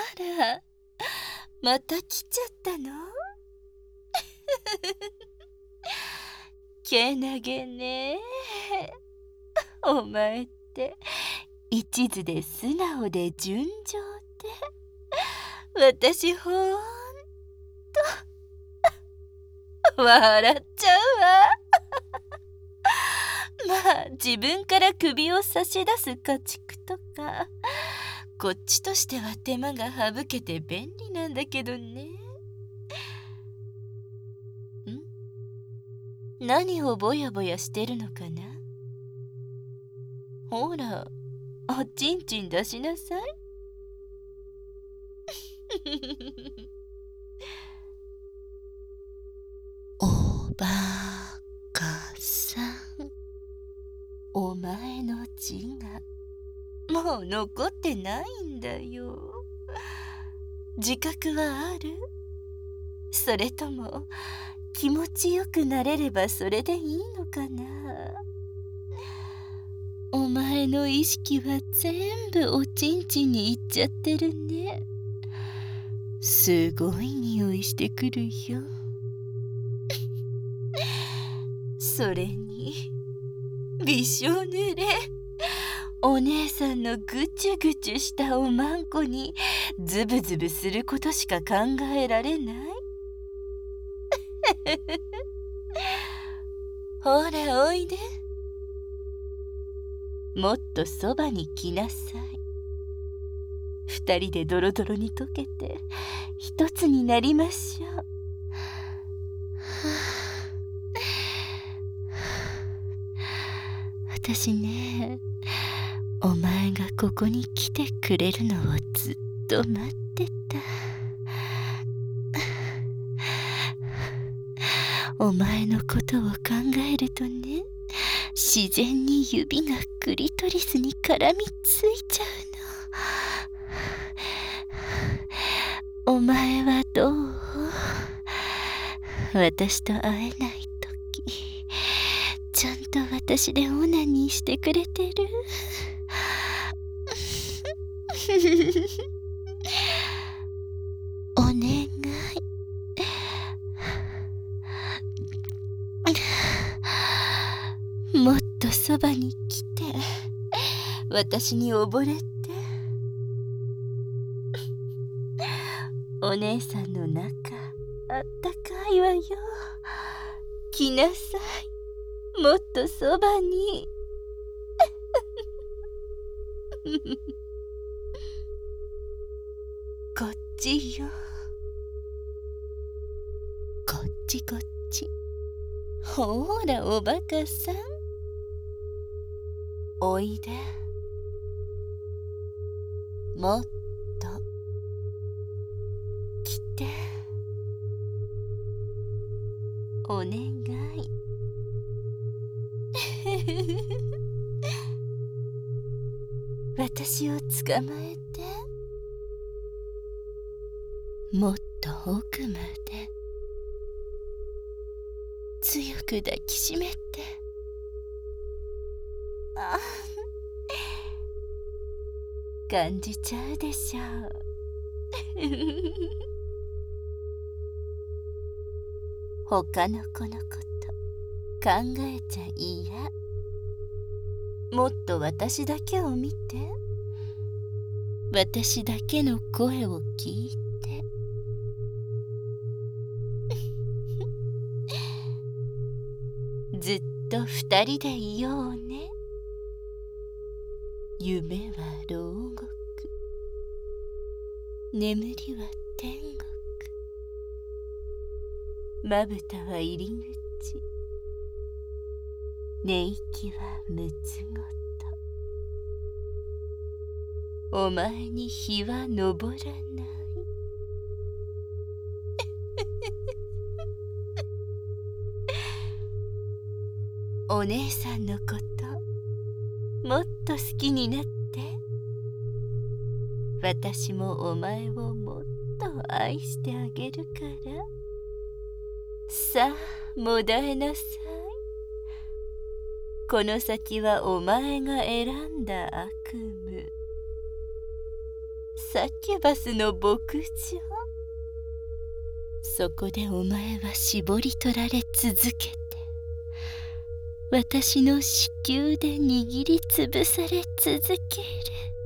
ら、また来ちゃったの？けなげね。お前って一途で素直で純情で、私ほんと笑っちゃうわ。まあ自分から首を差し出す家畜とか、こっちとしては手間が省けて便利なんだけどね。何をぼやぼやしてるのかな？ほら、おちんちん出しなさい。おバカさん、お前の字がもう残ってないんだよ。自覚はある？それとも気持ちよくなれればそれでいいのかな？お前の意識は全部おちんちんにいっちゃってるね。すごい匂いしてくるよ。それにびしょ濡れ、お姉さんのぐちゅぐちゅしたおまんこにズブズブすることしか考えられない。ほらおいで。もっとそばに来なさい。二人でドロドロに溶けて一つになりましょう。私ね、お前がここに来てくれるのをずっと待ってた。お前のことを考えるとね、自然に指がクリトリスに絡みついちゃうの。お前はどう？私と会えないとき、ちゃんと私でオナニーしてくれてる？お願い。もっとそばに来て、私に溺れて。お姉さんの中、あったかいわよ。来なさい。もっとそばに。こっちよ。こっちこっち。ほらおバカさん、おいで。もっと来て。お願い。私を捕まえて。もっと奥まで強く抱きしめて。あ、感じちゃうでしょう。他の子のこと考えちゃいや。もっと私だけを見て。私だけの声を聞いて。ずっと二人でいようね。夢は牢獄、眠りは天国、まぶたは入り口、寝息はむつごと。お前に日は昇らない。お姉さんのこともっと好きになって。私もお前をもっと愛してあげるから。さあもだえなさい。この先はお前が選んだ悪夢。 サキュバスの牧場。そこでお前は絞り取られ続けて、私の子宮で握りつぶされ続ける。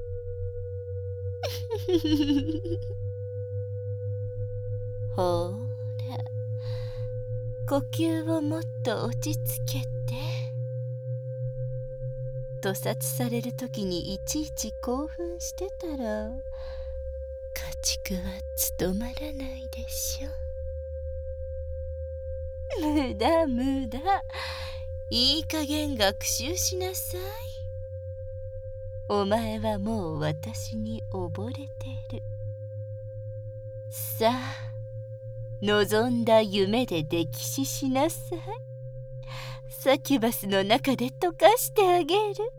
ほら、呼吸をもっと落ち着けて。屠殺される時にいちいち興奮してたら、家畜は務まらないでしょ。無駄無駄。いい加減学習しなさい。お前はもう私に溺れてる。さあ、望んだ夢で溺死しなさい。サキュバスの中で溶かしてあげる。